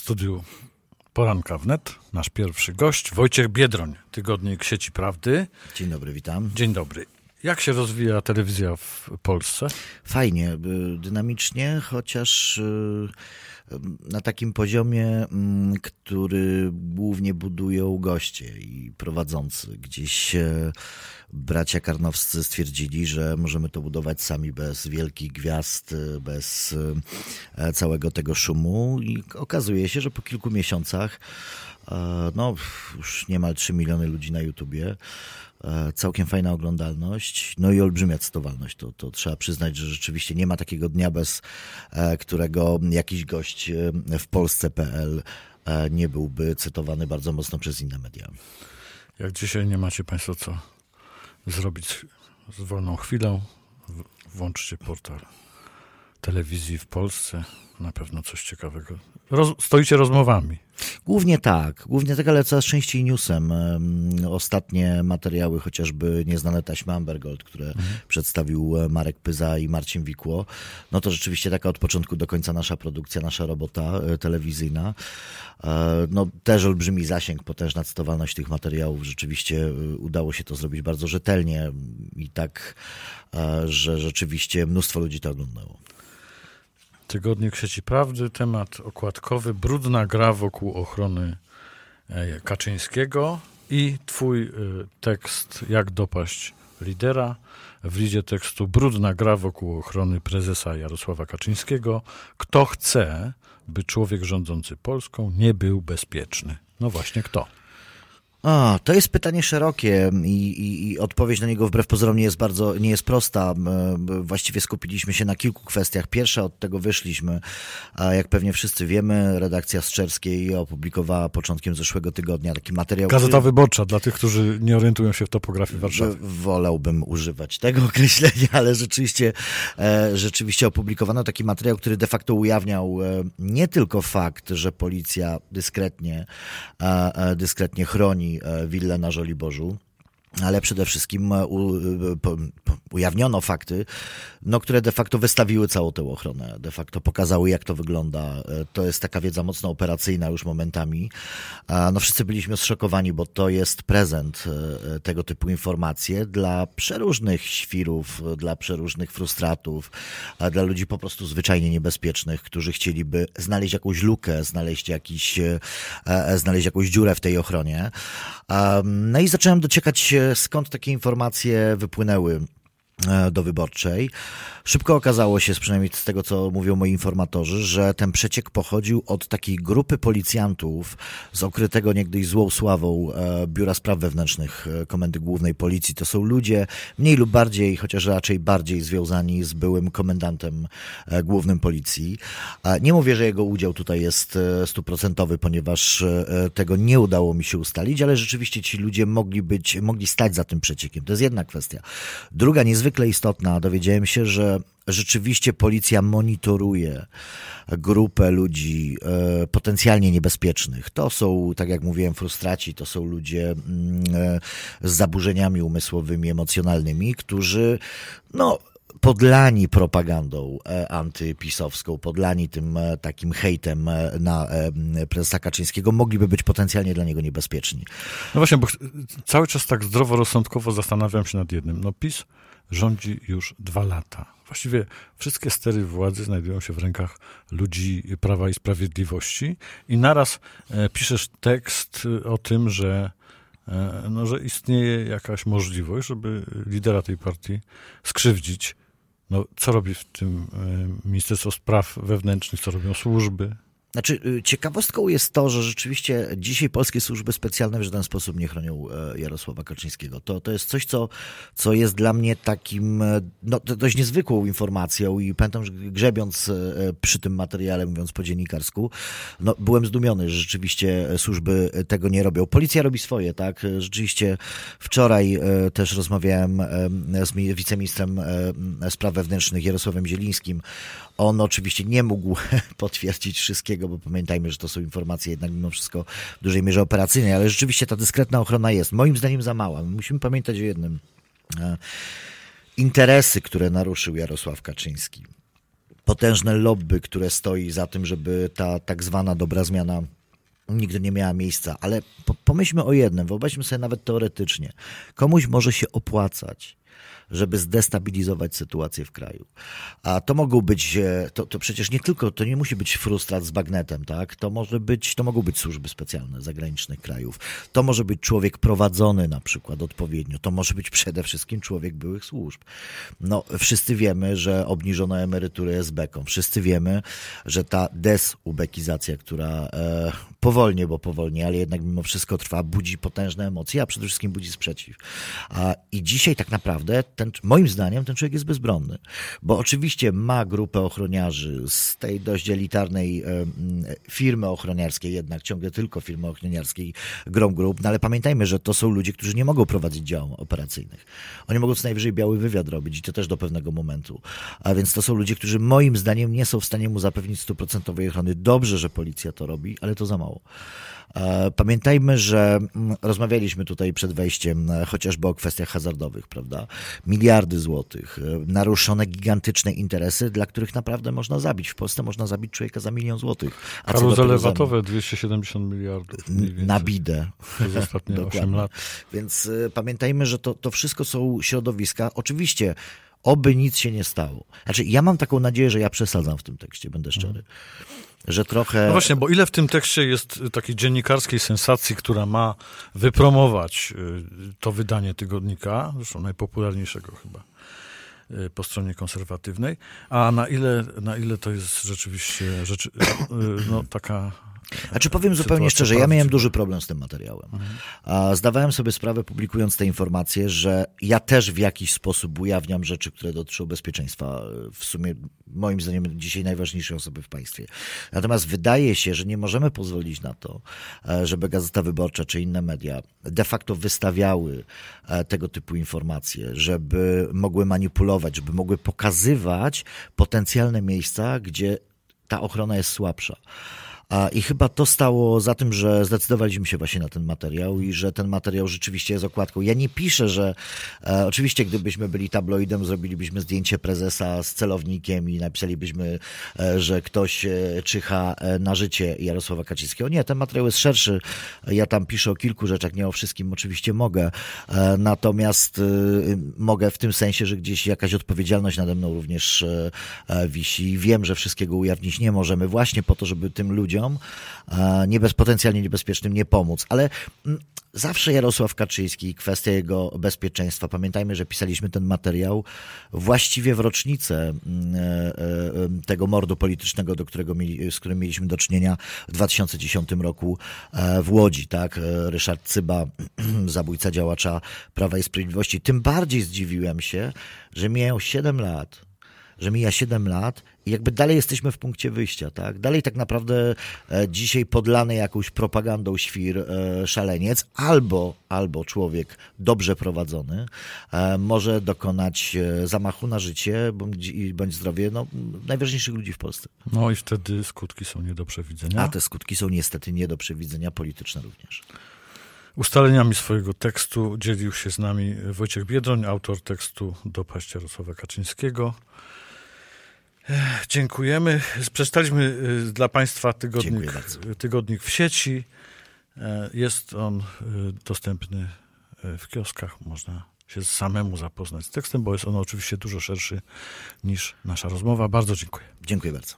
studiu Poranka Wnet nasz pierwszy gość, Wojciech Biedroń, Tygodnik Sieci Prawdy. Dzień dobry, witam. Dzień dobry. Jak się rozwija telewizja w Polsce? Fajnie, dynamicznie, chociaż na takim poziomie, który głównie budują goście i prowadzący. Gdzieś bracia Karnowscy stwierdzili, że możemy to budować sami bez wielkich gwiazd, bez całego tego szumu i okazuje się, że po kilku miesiącach już niemal 3 miliony ludzi na YouTubie, całkiem fajna oglądalność, no i olbrzymia cytowalność. To trzeba przyznać, że rzeczywiście nie ma takiego dnia, bez którego jakiś gość w Polsce.pl nie byłby cytowany bardzo mocno przez inne media. Jak dzisiaj nie macie Państwo co zrobić z wolną chwilą, włączcie portal telewizji w Polsce. Na pewno coś ciekawego. Stoicie rozmowami. Głównie tak, ale coraz częściej newsem. Ostatnie materiały, chociażby Nieznane taśmy Amber Gold, które przedstawił Marek Pyza i Marcin Wikło, no to rzeczywiście taka od początku do końca nasza produkcja, nasza robota telewizyjna. No też olbrzymi zasięg, potężna cytowalność tych materiałów. Rzeczywiście udało się to zrobić bardzo rzetelnie i tak, że rzeczywiście mnóstwo ludzi to oglądało. Tygodnik Sieci Prawdy, temat okładkowy, brudna gra wokół ochrony Kaczyńskiego i twój tekst Jak dopaść lidera. W lidzie tekstu brudna gra wokół ochrony prezesa Jarosława Kaczyńskiego. Kto chce, by człowiek rządzący Polską nie był bezpieczny? No właśnie kto? To jest pytanie szerokie i odpowiedź na niego wbrew pozorom nie jest prosta. Właściwie skupiliśmy się na kilku kwestiach. Pierwsza, od tego wyszliśmy. Jak pewnie wszyscy wiemy, redakcja Strzelskiej opublikowała początkiem zeszłego tygodnia taki materiał. Gazeta Wyborcza, dla tych, którzy nie orientują się w topografii Warszawy. Wolałbym używać tego określenia, ale rzeczywiście opublikowano taki materiał, który de facto ujawniał nie tylko fakt, że policja dyskretnie chroni willę na Żoliborzu, ale przede wszystkim ujawniono fakty, które de facto wystawiły całą tę ochronę, de facto pokazały, jak to wygląda. To jest taka wiedza mocno operacyjna już momentami. Wszyscy byliśmy zszokowani, bo to jest prezent, tego typu informacje dla przeróżnych świrów, dla przeróżnych frustratów, dla ludzi po prostu zwyczajnie niebezpiecznych, którzy chcieliby znaleźć jakąś lukę, znaleźć jakąś dziurę w tej ochronie. No i zacząłem dociekać, skąd takie informacje wypłynęły do Wyborczej. Szybko okazało się, przynajmniej z tego, co mówią moi informatorzy, że ten przeciek pochodził od takiej grupy policjantów z okrytego niegdyś złą sławą Biura Spraw Wewnętrznych Komendy Głównej Policji. To są ludzie mniej lub bardziej, chociaż raczej bardziej związani z byłym komendantem głównym Policji. Nie mówię, że jego udział tutaj jest 100%, ponieważ tego nie udało mi się ustalić, ale rzeczywiście ci ludzie mogli stać za tym przeciekiem. To jest jedna kwestia. Druga, niezwykle istotna, dowiedziałem się, że rzeczywiście policja monitoruje grupę ludzi potencjalnie niebezpiecznych. To są, tak jak mówiłem, frustraci, to są ludzie z zaburzeniami umysłowymi, emocjonalnymi, którzy podlani propagandą antypisowską, podlani tym takim hejtem na prezesa Kaczyńskiego, mogliby być potencjalnie dla niego niebezpieczni. No właśnie, bo cały czas tak zdroworozsądkowo zastanawiam się nad jednym. PiS rządzi już 2 lata. Właściwie wszystkie stery władzy znajdują się w rękach ludzi Prawa i Sprawiedliwości i naraz piszesz tekst o tym, że istnieje jakaś możliwość, żeby lidera tej partii skrzywdzić. Co robi w tym Ministerstwo Spraw Wewnętrznych, co robią służby? Ciekawostką jest to, że rzeczywiście dzisiaj polskie służby specjalne w żaden sposób nie chronią Jarosława Kaczyńskiego. To jest coś, co jest dla mnie takim dość niezwykłą informacją i pamiętam, że grzebiąc przy tym materiale, mówiąc po dziennikarsku, byłem zdumiony, że rzeczywiście służby tego nie robią. Policja robi swoje, tak? Rzeczywiście wczoraj też rozmawiałem z wiceministrem spraw wewnętrznych Jarosławem Zielińskim. On oczywiście nie mógł potwierdzić wszystkiego, bo pamiętajmy, że to są informacje jednak mimo wszystko w dużej mierze operacyjne, ale rzeczywiście ta dyskretna ochrona jest moim zdaniem za mała. Musimy pamiętać o jednym. Interesy, które naruszył Jarosław Kaczyński, potężne lobby, które stoi za tym, żeby ta tak zwana dobra zmiana nigdy nie miała miejsca. Ale pomyślmy o jednym, wyobraźmy sobie nawet teoretycznie. Komuś może się opłacać, żeby zdestabilizować sytuację w kraju. A to mogą być, to przecież nie tylko, to nie musi być frustrat z bagnetem, tak? To mogą być służby specjalne zagranicznych krajów. To może być człowiek prowadzony na przykład odpowiednio. To może być przede wszystkim człowiek byłych służb. No, wszyscy wiemy, że obniżono emeryturę esbekom. Wszyscy wiemy, że ta desubekizacja, która powolnie, ale jednak mimo wszystko trwa, budzi potężne emocje, a przede wszystkim budzi sprzeciw. I dzisiaj tak naprawdę moim zdaniem ten człowiek jest bezbronny, bo oczywiście ma grupę ochroniarzy z tej dość elitarnej firmy ochroniarskiej, jednak ciągle tylko firmy ochroniarskiej Grom Group, no ale pamiętajmy, że to są ludzie, którzy nie mogą prowadzić działań operacyjnych. Oni mogą co najwyżej biały wywiad robić i to też do pewnego momentu. A więc to są ludzie, którzy moim zdaniem nie są w stanie mu zapewnić 100% ochrony. Dobrze, że policja to robi, ale to za mało. Pamiętajmy, że rozmawialiśmy tutaj przed wejściem chociażby o kwestiach hazardowych, prawda? Miliardy złotych, naruszone gigantyczne interesy, dla których naprawdę można zabić. W Polsce można zabić człowieka za 1 000 000 złotych. Karuzele VAT-owe 270 miliardów. Na bidę. Przez ostatnie 8 lat. Więc pamiętajmy, że to wszystko są środowiska. Oczywiście, oby nic się nie stało. Znaczy, ja mam taką nadzieję, że ja przesadzam w tym tekście, będę szczery. Że trochę... No właśnie, bo ile w tym tekście jest takiej dziennikarskiej sensacji, która ma wypromować to wydanie tygodnika, zresztą najpopularniejszego chyba po stronie konserwatywnej, a na ile to jest rzeczywiście taka... Znaczy powiem zupełnie szczerze, ja miałem duży problem z tym materiałem. Zdawałem sobie sprawę, publikując te informacje, że ja też w jakiś sposób ujawniam rzeczy, które dotyczą bezpieczeństwa, w sumie moim zdaniem dzisiaj najważniejszej osoby w państwie. Natomiast wydaje się, że nie możemy pozwolić na to, żeby Gazeta Wyborcza czy inne media de facto wystawiały tego typu informacje, żeby mogły manipulować, żeby mogły pokazywać potencjalne miejsca, gdzie ta ochrona jest słabsza. I chyba to stało za tym, że zdecydowaliśmy się właśnie na ten materiał i że ten materiał rzeczywiście jest okładką. Ja nie piszę, że oczywiście gdybyśmy byli tabloidem, zrobilibyśmy zdjęcie prezesa z celownikiem i napisalibyśmy, że ktoś czyha na życie Jarosława Kaczyńskiego. Nie, ten materiał jest szerszy. Ja tam piszę o kilku rzeczach, nie o wszystkim oczywiście mogę. Natomiast mogę w tym sensie, że gdzieś jakaś odpowiedzialność nade mną również wisi. Wiem, że wszystkiego ujawnić nie możemy właśnie po to, żeby tym ludziom potencjalnie niebezpiecznym nie pomóc. Ale zawsze Jarosław Kaczyński, kwestia jego bezpieczeństwa. Pamiętajmy, że pisaliśmy ten materiał właściwie w rocznicę tego mordu politycznego, z którym mieliśmy do czynienia w 2010 roku w Łodzi, tak? Ryszard Cyba, zabójca działacza Prawa i Sprawiedliwości. Tym bardziej zdziwiłem się, że mija 7 lat i jakby dalej jesteśmy w punkcie wyjścia, tak? Dalej tak naprawdę dzisiaj podlany jakąś propagandą świr szaleniec albo człowiek dobrze prowadzony może dokonać zamachu na życie bądź zdrowie najważniejszych ludzi w Polsce. No i wtedy skutki są nie do przewidzenia. A te skutki są niestety nie do przewidzenia, polityczne również. Ustaleniami swojego tekstu dzielił się z nami Wojciech Biedroń, autor tekstu Dopaść Jarosława Kaczyńskiego. Dziękujemy. Przeczytaliśmy dla Państwa tygodnik w sieci. Jest on dostępny w kioskach. Można się samemu zapoznać z tekstem, bo jest on oczywiście dużo szerszy niż nasza rozmowa. Bardzo dziękuję. Dziękuję bardzo.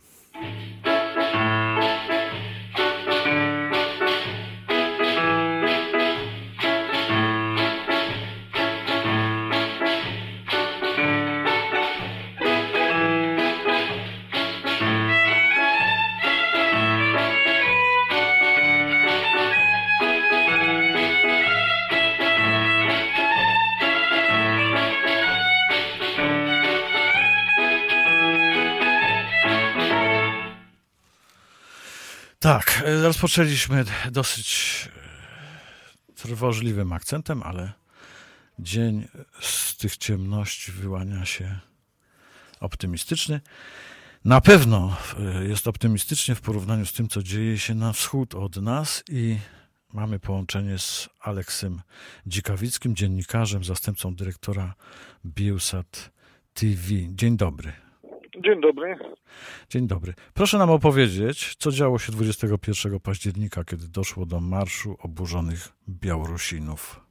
Tak, rozpoczęliśmy dosyć trwożliwym akcentem, ale dzień z tych ciemności wyłania się optymistyczny. Na pewno jest optymistycznie w porównaniu z tym, co dzieje się na wschód od nas i mamy połączenie z Aleksem Dzikawickim, dziennikarzem, zastępcą dyrektora Biełsat TV. Dzień dobry. Dzień dobry. Dzień dobry. Proszę nam opowiedzieć, co działo się 21 października, kiedy doszło do marszu oburzonych Białorusinów.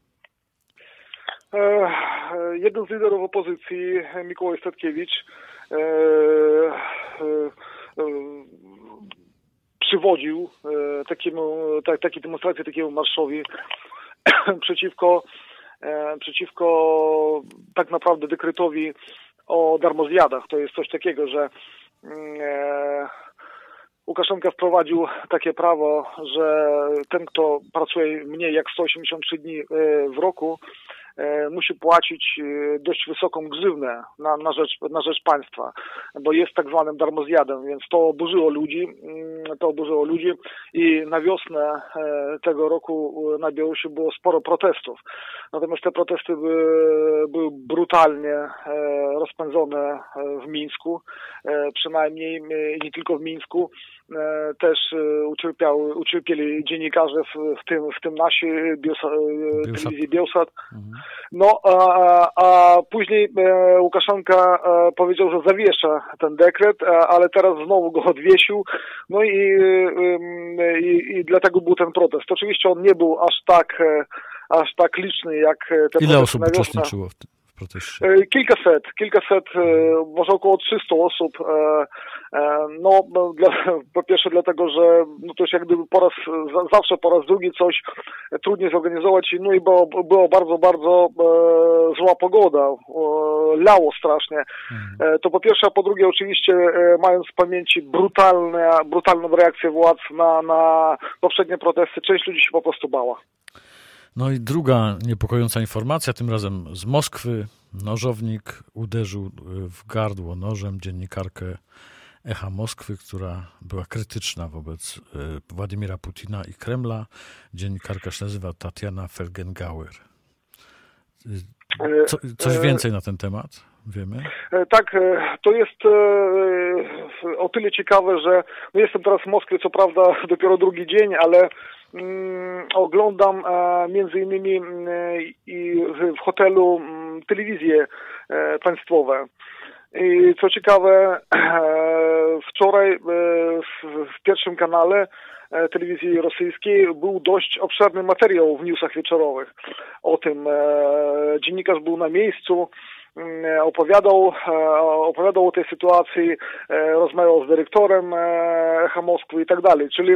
Jeden z liderów opozycji, Mikołaj Statkiewicz, przywodził takiej demonstracji, takiemu marszowi przeciwko tak naprawdę dekretowi o darmozjadach. To jest coś takiego, że Łukaszenka wprowadził takie prawo, że ten, kto pracuje mniej jak 183 dni w roku, musi płacić dość wysoką grzywnę na rzecz państwa, bo jest tak zwanym darmozjadem, więc to oburzyło ludzi i na wiosnę tego roku na Białorusi było sporo protestów. Natomiast te protesty były brutalnie rozpędzone w Mińsku, przynajmniej nie tylko w Mińsku, też ucierpieli dziennikarze, w tym nasi, telewizji Bielsat. No, a później Łukaszenka powiedział, że zawiesza ten dekret, ale teraz znowu go odwiesił, no i dlatego był ten protest. Oczywiście on nie był aż tak liczny jak te Ile osób uczestniczyło w proteście? Kilkaset, może około 300 osób. No, po pierwsze dlatego, że to już jak gdyby zawsze po raz drugi coś trudniej zorganizować, no i było bardzo, bardzo zła pogoda, lało strasznie. To po pierwsze, a po drugie oczywiście mając w pamięci brutalną reakcję władz na poprzednie protesty, część ludzi się po prostu bała. No i druga niepokojąca informacja, tym razem z Moskwy. Nożownik uderzył w gardło nożem dziennikarkę Echa Moskwy, która była krytyczna wobec Władimira Putina i Kremla. Dziennikarka się nazywa Tatiana Felgengauer. Coś więcej na ten temat wiemy? Tak, to jest o tyle ciekawe, że jestem teraz w Moskwie, co prawda dopiero drugi dzień, ale oglądam między innymi w hotelu telewizje państwowe. I co ciekawe, wczoraj w pierwszym kanale telewizji rosyjskiej był dość obszerny materiał w newsach wieczorowych o tym. Dziennikarz był na miejscu, opowiadał o tej sytuacji, rozmawiał z dyrektorem Echa Moskwy i tak dalej. Czyli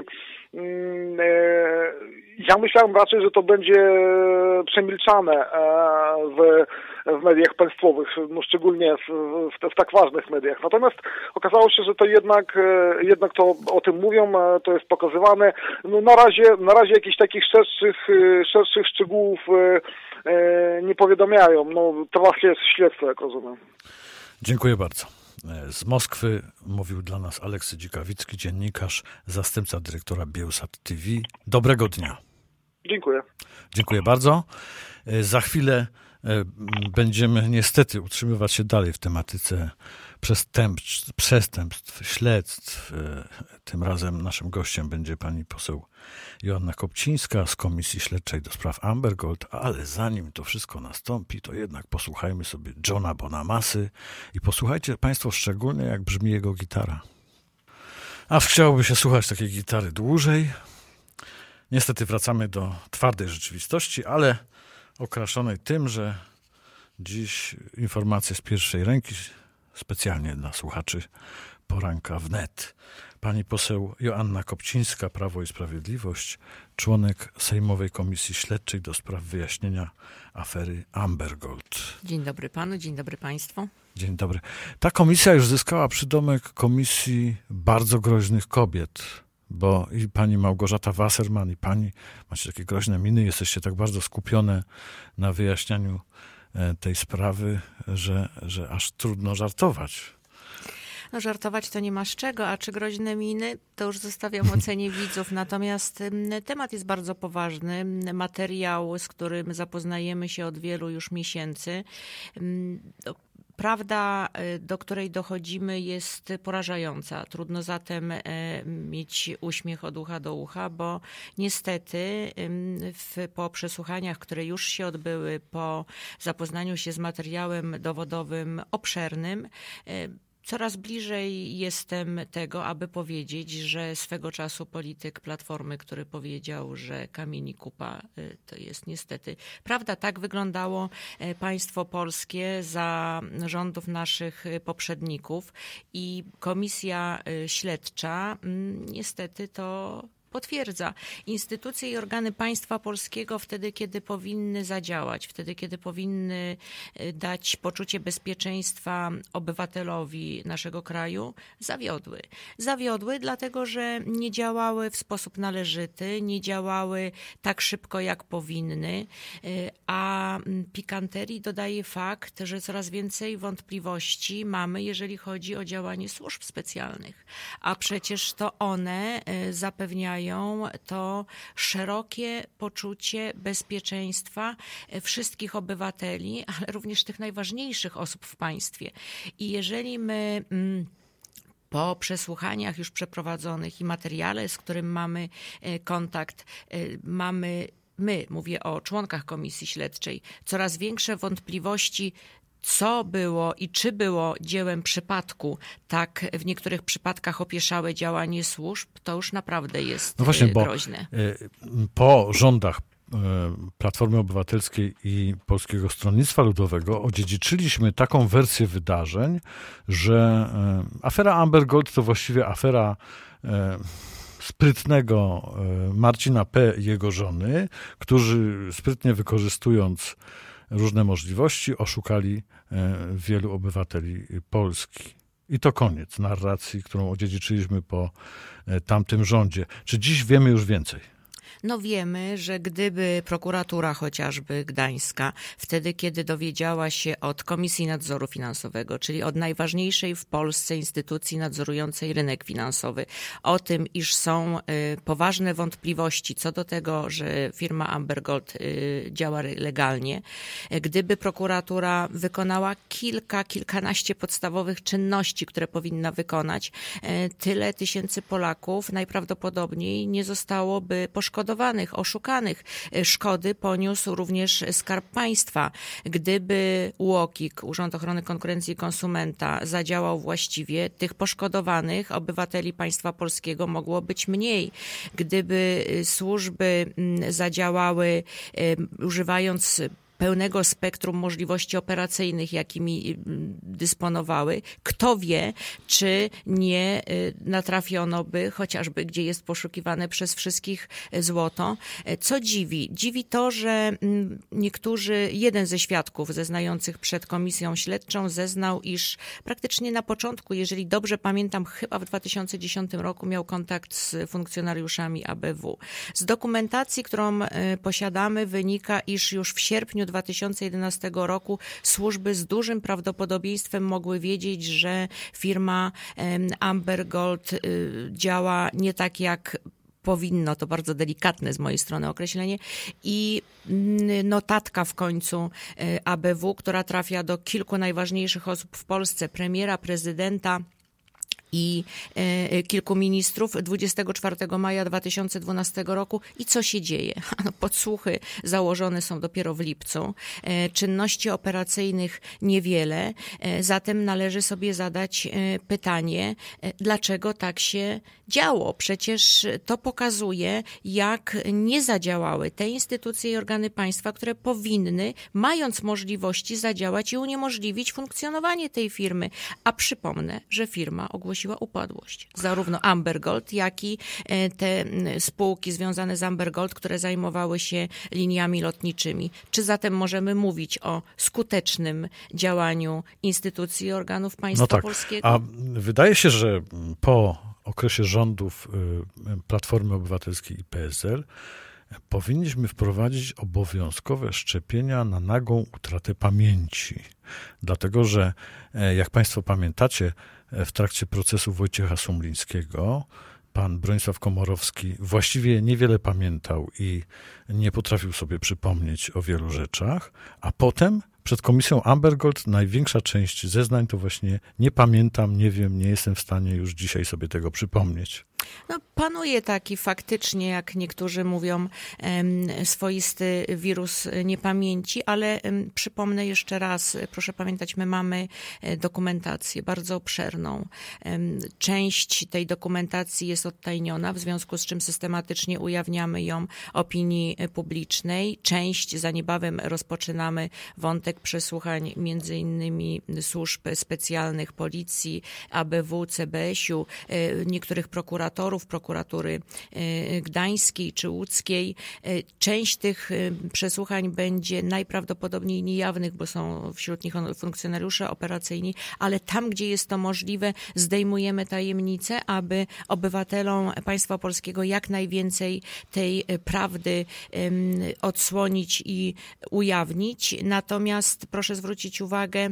ja myślałem raczej, że to będzie przemilczane w mediach państwowych, no szczególnie w tak ważnych mediach. Natomiast okazało się, że to jednak to o tym mówią, to jest pokazywane. No na razie jakichś takich szerszych szczegółów nie powiadamiają. No trwa śledztwo, jak rozumiem. Dziękuję bardzo. Z Moskwy mówił dla nas Aleksy Dzikawicki, dziennikarz, zastępca dyrektora Bielsat TV. Dobrego dnia. Dziękuję. Dziękuję bardzo. Za chwilę będziemy niestety utrzymywać się dalej w tematyce przestępstw, śledztw. Tym razem naszym gościem będzie pani poseł Joanna Kopcińska z Komisji Śledczej do spraw Amber Gold, ale zanim to wszystko nastąpi, to jednak posłuchajmy sobie Johna Bonamasy i posłuchajcie państwo szczególnie, jak brzmi jego gitara. Aż chciałoby się słuchać takiej gitary dłużej. Niestety wracamy do twardej rzeczywistości, ale okraszonej tym, że dziś informacje z pierwszej ręki, specjalnie dla słuchaczy Poranka Wnet. Pani poseł Joanna Kopcińska, Prawo i Sprawiedliwość, członek Sejmowej Komisji Śledczej do spraw wyjaśnienia afery Amber Gold. Dzień dobry panu, dzień dobry państwu. Dzień dobry. Ta komisja już zyskała przydomek Komisji Bardzo Groźnych Kobiet, bo i pani Małgorzata Wasserman, i pani macie takie groźne miny, jesteście tak bardzo skupione na wyjaśnianiu tej sprawy, że aż trudno żartować. No żartować to nie ma z czego, a czy groźne miny, to już zostawiam ocenie widzów. Natomiast temat jest bardzo poważny. Materiał, z którym zapoznajemy się od wielu już miesięcy. Prawda, do której dochodzimy, jest porażająca. Trudno zatem mieć uśmiech od ucha do ucha, bo niestety po przesłuchaniach, które już się odbyły, po zapoznaniu się z materiałem dowodowym obszernym, Coraz bliżej jestem tego, aby powiedzieć, że swego czasu polityk Platformy, który powiedział, że kamieni kupa, to jest niestety prawda. Tak wyglądało państwo polskie za rządów naszych poprzedników i komisja śledcza niestety to potwierdza. Instytucje i organy państwa polskiego wtedy, kiedy powinny zadziałać, wtedy, kiedy powinny dać poczucie bezpieczeństwa obywatelowi naszego kraju, zawiodły. Zawiodły, dlatego że nie działały w sposób należyty, nie działały tak szybko, jak powinny, a pikanterii dodaje fakt, że coraz więcej wątpliwości mamy, jeżeli chodzi o działanie służb specjalnych. A przecież to one zapewniają to szerokie poczucie bezpieczeństwa wszystkich obywateli, ale również tych najważniejszych osób w państwie. I jeżeli my po przesłuchaniach już przeprowadzonych i materiale, z którym mamy kontakt, mówię o członkach komisji śledczej, coraz większe wątpliwości, co było i czy było dziełem przypadku, tak w niektórych przypadkach opieszałe działanie służb, to już naprawdę jest groźne. Po rządach Platformy Obywatelskiej i Polskiego Stronnictwa Ludowego odziedziczyliśmy taką wersję wydarzeń, że afera Amber Gold to właściwie afera sprytnego Marcina P. i jego żony, którzy sprytnie wykorzystując różne możliwości oszukali wielu obywateli Polski. I to koniec narracji, którą odziedziczyliśmy po tamtym rządzie. Czy dziś wiemy już więcej? No wiemy, że gdyby prokuratura chociażby gdańska, wtedy kiedy dowiedziała się od Komisji Nadzoru Finansowego, czyli od najważniejszej w Polsce instytucji nadzorującej rynek finansowy, o tym, iż są poważne wątpliwości co do tego, że firma Amber Gold działa legalnie, gdyby prokuratura wykonała kilkanaście podstawowych czynności, które powinna wykonać, tyle tysięcy Polaków najprawdopodobniej nie zostałoby poszkodowanych, oszukanych. Szkody poniósł również Skarb Państwa. Gdyby UOKiK, Urząd Ochrony Konkurencji i Konsumenta, zadziałał właściwie, tych poszkodowanych obywateli państwa polskiego mogło być mniej. Gdyby służby zadziałały używając pełnego spektrum możliwości operacyjnych, jakimi dysponowały. Kto wie, czy nie natrafiono by, chociażby gdzie jest poszukiwane przez wszystkich złoto. Co dziwi? Dziwi to, że jeden ze świadków zeznających przed komisją śledczą zeznał, iż praktycznie na początku, jeżeli dobrze pamiętam, chyba w 2010 roku miał kontakt z funkcjonariuszami ABW. Z dokumentacji, którą posiadamy, wynika, iż już w sierpniu 2011 roku służby z dużym prawdopodobieństwem mogły wiedzieć, że firma Amber Gold działa nie tak jak powinno, to bardzo delikatne z mojej strony określenie, i notatka w końcu ABW, która trafia do kilku najważniejszych osób w Polsce, premiera, prezydenta i kilku ministrów 24 maja 2012 roku. I co się dzieje? Podsłuchy założone są dopiero w lipcu. Czynności operacyjnych niewiele. Zatem należy sobie zadać pytanie, dlaczego tak się działo? Przecież to pokazuje, jak nie zadziałały te instytucje i organy państwa, które powinny, mając możliwości, zadziałać i uniemożliwić funkcjonowanie tej firmy. A przypomnę, że firma ogłosiła upadłość. Zarówno Amber Gold, jak i te spółki związane z Amber Gold, które zajmowały się liniami lotniczymi. Czy zatem możemy mówić o skutecznym działaniu instytucji i organów państwa polskiego? A wydaje się, że po okresie rządów Platformy Obywatelskiej i PSL powinniśmy wprowadzić obowiązkowe szczepienia na nagłą utratę pamięci. Dlatego, że jak Państwo pamiętacie, w trakcie procesu Wojciecha Sumlińskiego pan Bronisław Komorowski właściwie niewiele pamiętał i nie potrafił sobie przypomnieć o wielu rzeczach, a potem przed komisją Amber Gold największa część zeznań to właśnie nie pamiętam, nie wiem, nie jestem w stanie już dzisiaj sobie tego przypomnieć. No, panuje taki faktycznie, jak niektórzy mówią, swoisty wirus niepamięci, ale przypomnę jeszcze raz, proszę pamiętać, my mamy dokumentację bardzo obszerną. Część tej dokumentacji jest odtajniona, w związku z czym systematycznie ujawniamy ją opinii publicznej. Część, za niebawem rozpoczynamy wątek przesłuchań między innymi służb specjalnych, policji, ABW, CBŚ-u, niektórych prokuratorów, prokuratury gdańskiej czy łódzkiej. Część tych przesłuchań będzie najprawdopodobniej niejawnych, bo są wśród nich funkcjonariusze operacyjni, ale tam, gdzie jest to możliwe, zdejmujemy tajemnicę, aby obywatelom państwa polskiego jak najwięcej tej prawdy odsłonić i ujawnić. Natomiast proszę zwrócić uwagę,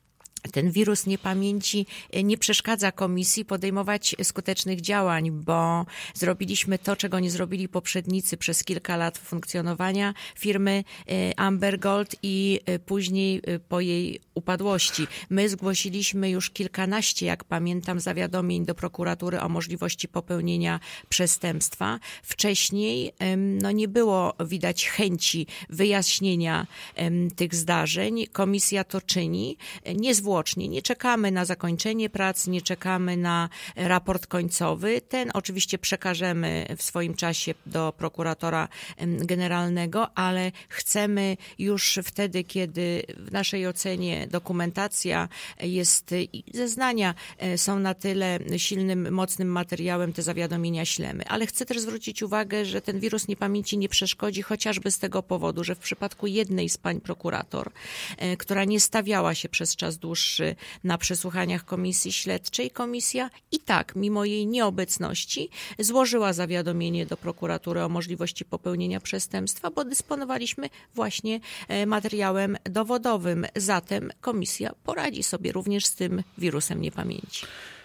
ten wirus niepamięci nie przeszkadza komisji podejmować skutecznych działań, bo zrobiliśmy to, czego nie zrobili poprzednicy przez kilka lat funkcjonowania firmy Amber Gold i później po jej upadłości. My zgłosiliśmy już kilkanaście, jak pamiętam, zawiadomień do prokuratury o możliwości popełnienia przestępstwa. Wcześniej nie było widać chęci wyjaśnienia tych zdarzeń. Komisja to czyni niezwłocznie. Nie czekamy na zakończenie prac, nie czekamy na raport końcowy. Ten oczywiście przekażemy w swoim czasie do prokuratora generalnego, ale chcemy już wtedy, kiedy w naszej ocenie dokumentacja jest i zeznania są na tyle silnym, mocnym materiałem, te zawiadomienia ślemy. Ale chcę też zwrócić uwagę, że ten wirus niepamięci nie przeszkodzi chociażby z tego powodu, że w przypadku jednej z pań prokurator, która nie stawiała się przez czas dłuższy na przesłuchaniach komisji śledczej, komisja i tak, mimo jej nieobecności, złożyła zawiadomienie do prokuratury o możliwości popełnienia przestępstwa, bo dysponowaliśmy właśnie materiałem dowodowym. Zatem komisja poradzi sobie również z tym wirusem niepamięci.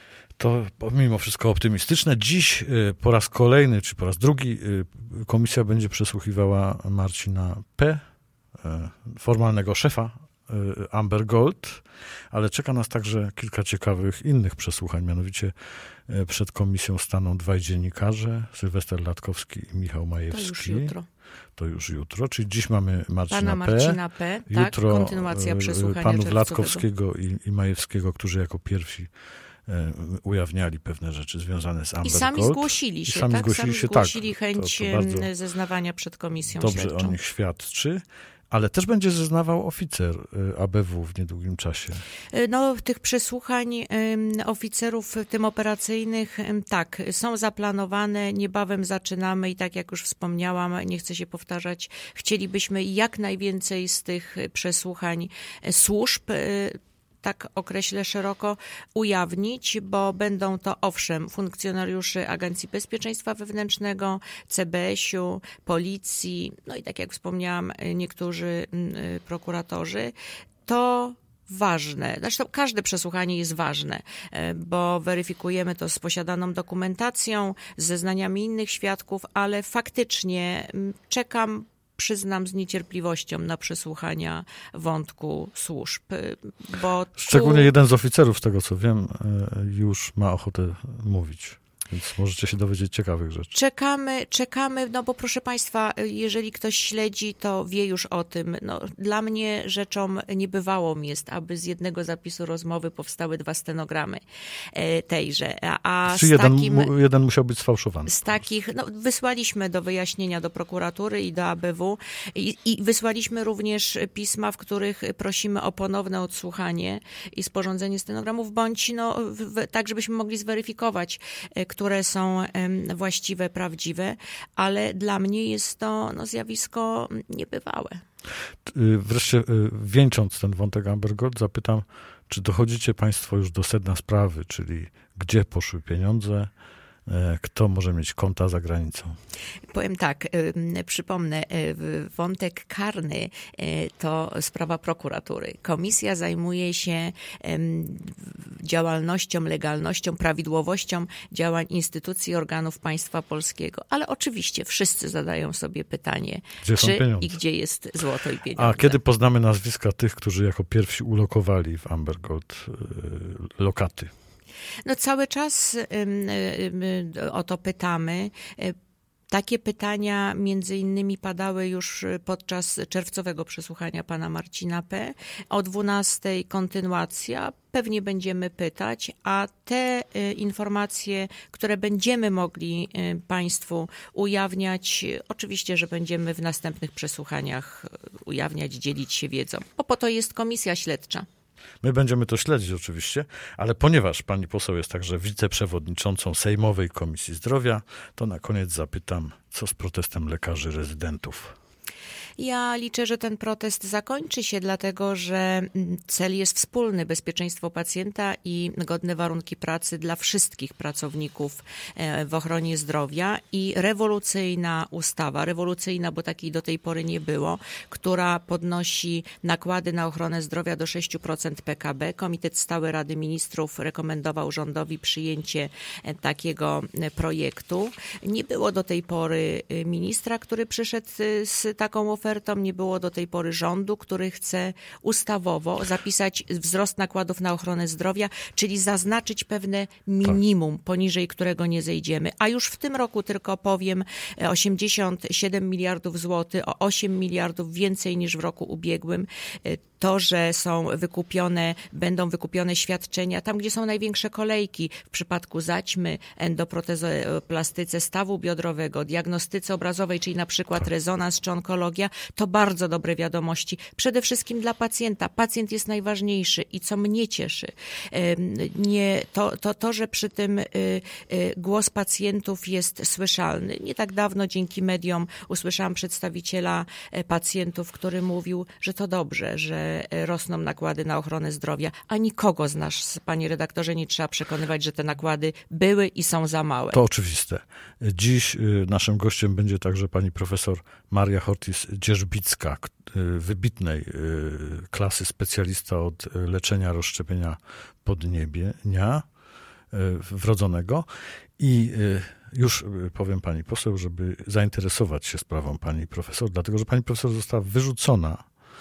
To mimo wszystko optymistyczne. Dziś po raz kolejny, czy po raz drugi, komisja będzie przesłuchiwała Marcina P., formalnego szefa Amber Gold, ale czeka nas także kilka ciekawych innych przesłuchań. Mianowicie przed komisją staną dwaj dziennikarze, Sylwester Latkowski i Michał Majewski. To już jutro. Czyli dziś mamy Marcina P. Jutro tak, kontynuacja przesłuchania panów Latkowskiego i Majewskiego, którzy jako pierwsi ujawniali pewne rzeczy związane z Amber Gold. I sami zgłosili się, zgłosili chęć to zeznawania przed komisją dobrze śledczą. O nich świadczy. Ale też będzie zeznawał oficer ABW w niedługim czasie. Tych przesłuchań oficerów, w tym operacyjnych, tak, są zaplanowane, niebawem zaczynamy i tak jak już wspomniałam, nie chcę się powtarzać, chcielibyśmy jak najwięcej z tych przesłuchań służb, tak określę szeroko, ujawnić, bo będą to owszem funkcjonariusze Agencji Bezpieczeństwa Wewnętrznego, CBŚ-u, policji, i tak jak wspomniałam, niektórzy prokuratorzy. To ważne. Zresztą każde przesłuchanie jest ważne, bo weryfikujemy to z posiadaną dokumentacją, z zeznaniami innych świadków, ale faktycznie czekam, przyznam, z niecierpliwością na przesłuchania wątku służb. Bo szczególnie jeden z oficerów, z tego co wiem, już ma ochotę mówić. Więc możecie się dowiedzieć ciekawych rzeczy. Czekamy, bo proszę Państwa, jeżeli ktoś śledzi, to wie już o tym. Dla mnie rzeczą niebywałą jest, aby z jednego zapisu rozmowy powstały 2 stenogramy tejże. Czy jeden musiał być sfałszowany? Z takich, wysłaliśmy do wyjaśnienia do prokuratury i do ABW i wysłaliśmy również pisma, w których prosimy o ponowne odsłuchanie i sporządzenie stenogramów, bądź tak, żebyśmy mogli zweryfikować, które są właściwe, prawdziwe, ale dla mnie jest to zjawisko niebywałe. Wreszcie wieńcząc ten wątek Amber Gold, zapytam, czy dochodzicie Państwo już do sedna sprawy, czyli gdzie poszły pieniądze, kto może mieć konta za granicą? Powiem tak, przypomnę, wątek karny to sprawa prokuratury. Komisja zajmuje się działalnością, legalnością, prawidłowością działań instytucji i organów państwa polskiego. Ale oczywiście wszyscy zadają sobie pytanie, gdzie są pieniądze? I gdzie jest złoto i pieniądze. A kiedy poznamy nazwiska tych, którzy jako pierwsi ulokowali w Amber Gold lokaty? No cały czas o to pytamy. Takie pytania między innymi padały już podczas czerwcowego przesłuchania pana Marcina P. O 12:00 kontynuacja. Pewnie będziemy pytać, a te informacje, które będziemy mogli państwu ujawniać, oczywiście, że będziemy w następnych przesłuchaniach ujawniać, dzielić się wiedzą, bo po to jest komisja śledcza. My będziemy to śledzić oczywiście, ale ponieważ pani poseł jest także wiceprzewodniczącą Sejmowej Komisji Zdrowia, to na koniec zapytam, co z protestem lekarzy rezydentów? Ja liczę, że ten protest zakończy się, dlatego że cel jest wspólny: bezpieczeństwo pacjenta i godne warunki pracy dla wszystkich pracowników w ochronie zdrowia i rewolucyjna ustawa, rewolucyjna, bo takiej do tej pory nie było, która podnosi nakłady na ochronę zdrowia do 6% PKB. Komitet Stały Rady Ministrów rekomendował rządowi przyjęcie takiego projektu. Nie było do tej pory ministra, który przyszedł z taką ofertą. Nie było do tej pory rządu, który chce ustawowo zapisać wzrost nakładów na ochronę zdrowia, czyli zaznaczyć pewne minimum, poniżej którego nie zejdziemy. A już w tym roku, tylko powiem, 87 miliardów złotych, o 8 miliardów więcej niż w roku ubiegłym. To, że będą wykupione świadczenia tam, gdzie są największe kolejki, w przypadku zaćmy, endoprotezoplastyce stawu biodrowego, diagnostyce obrazowej, czyli na przykład rezonans czy onkologia, to bardzo dobre wiadomości. Przede wszystkim dla pacjenta. Pacjent jest najważniejszy i co mnie cieszy, to, że przy tym głos pacjentów jest słyszalny. Nie tak dawno dzięki mediom usłyszałam przedstawiciela pacjentów, który mówił, że to dobrze, że rosną nakłady na ochronę zdrowia, a nikogo z nas, panie redaktorze, nie trzeba przekonywać, że te nakłady były i są za małe. To oczywiste. Dziś naszym gościem będzie także pani profesor Maria Chortis-Dzierżbicka, wybitnej klasy specjalista od leczenia rozszczepienia podniebienia wrodzonego. I już powiem pani poseł, żeby zainteresować się sprawą pani profesor, dlatego że pani profesor została wyrzucona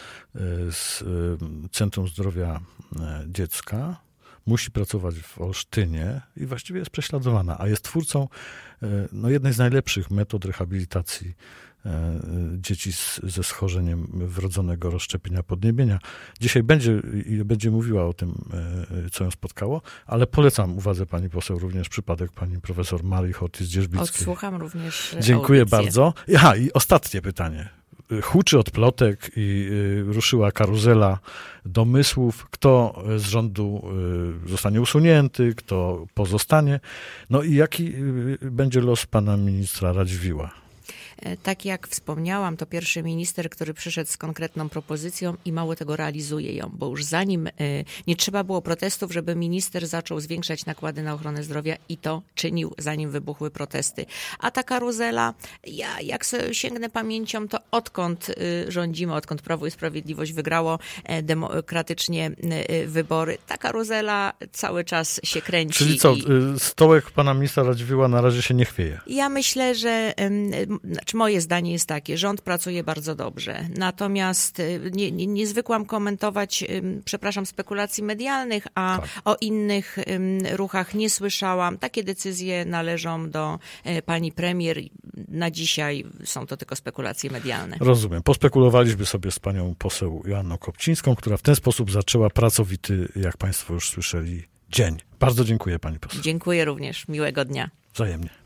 z Centrum Zdrowia Dziecka, musi pracować w Olsztynie i właściwie jest prześladowana, a jest twórcą jednej z najlepszych metod rehabilitacji dzieci ze schorzeniem wrodzonego rozszczepienia podniebienia. Dzisiaj będzie mówiła o tym, co ją spotkało, ale polecam uwadze pani poseł również przypadek pani profesor Marii Chortis-Dzierżbickiej. Odsłucham również Dziękuję audycję. Bardzo. I ostatnie pytanie. Huczy od plotek i ruszyła karuzela domysłów, kto z rządu zostanie usunięty, kto pozostanie. No i jaki będzie los pana ministra Radziwiłła? Tak jak wspomniałam, to pierwszy minister, który przyszedł z konkretną propozycją i mało tego realizuje ją, bo już zanim nie trzeba było protestów, żeby minister zaczął zwiększać nakłady na ochronę zdrowia i to czynił, zanim wybuchły protesty. A ta karuzela, ja jak sobie sięgnę pamięcią, to odkąd rządzimy, odkąd Prawo i Sprawiedliwość wygrało demokratycznie wybory, ta karuzela cały czas się kręci. Czyli co, stołek pana ministra Radziwiłła na razie się nie chwieje? Ja myślę, że moje zdanie jest takie, rząd pracuje bardzo dobrze, natomiast nie zwykłam komentować, przepraszam, spekulacji medialnych, a o innych ruchach nie słyszałam. Takie decyzje należą do pani premier. Na dzisiaj są to tylko spekulacje medialne. Rozumiem. Pospekulowaliśmy sobie z panią poseł Joanną Kopcińską, która w ten sposób zaczęła pracowity, jak państwo już słyszeli, dzień. Bardzo dziękuję pani poseł. Dziękuję również. Miłego dnia. Wzajemnie.